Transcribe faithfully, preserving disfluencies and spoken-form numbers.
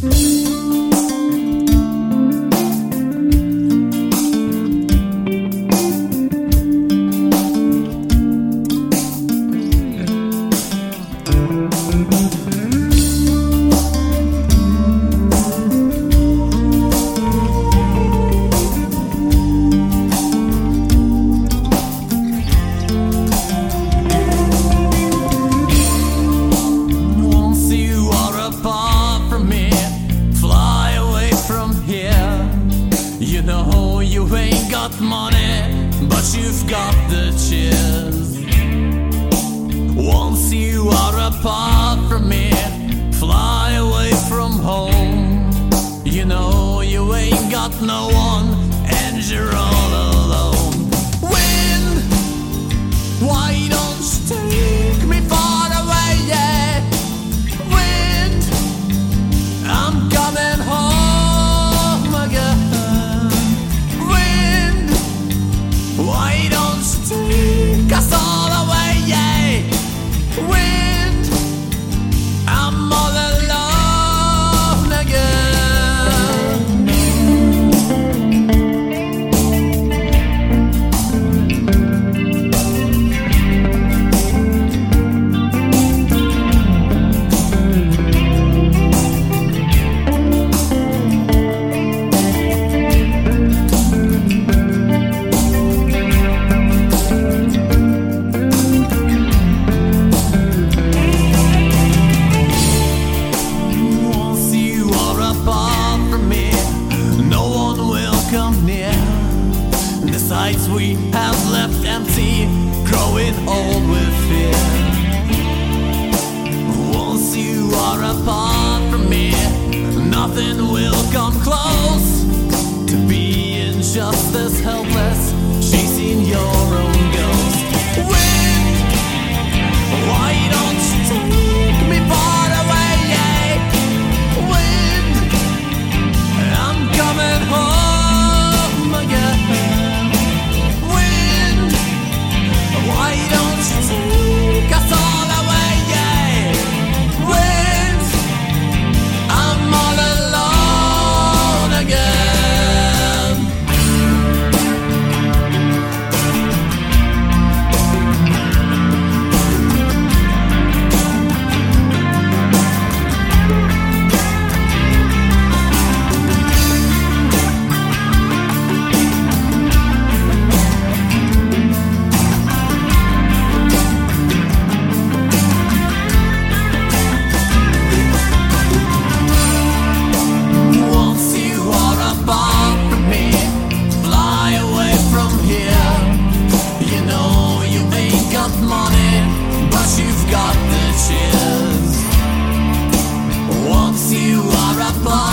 You know you ain't got money, but you've got the cheers. Once you are apart from me, fly away from home. You know you ain't got no one, and you're all alone. Wind, why don't you take me far away, yeah? Wind, I'm coming home again. Why don't you take us all away, yeah? Wind, I'm all alone again. Sights we have left empty, growing old with fear. Once you are apart from me, nothing will come close to being just as helpless, chasing your own ghost. Wind, why don't you take me far away, yeah? Wind, I'm coming home again. Why don't you take us all away, yeah? Wind, I'm all alone again. You've got the chills. Once you are apart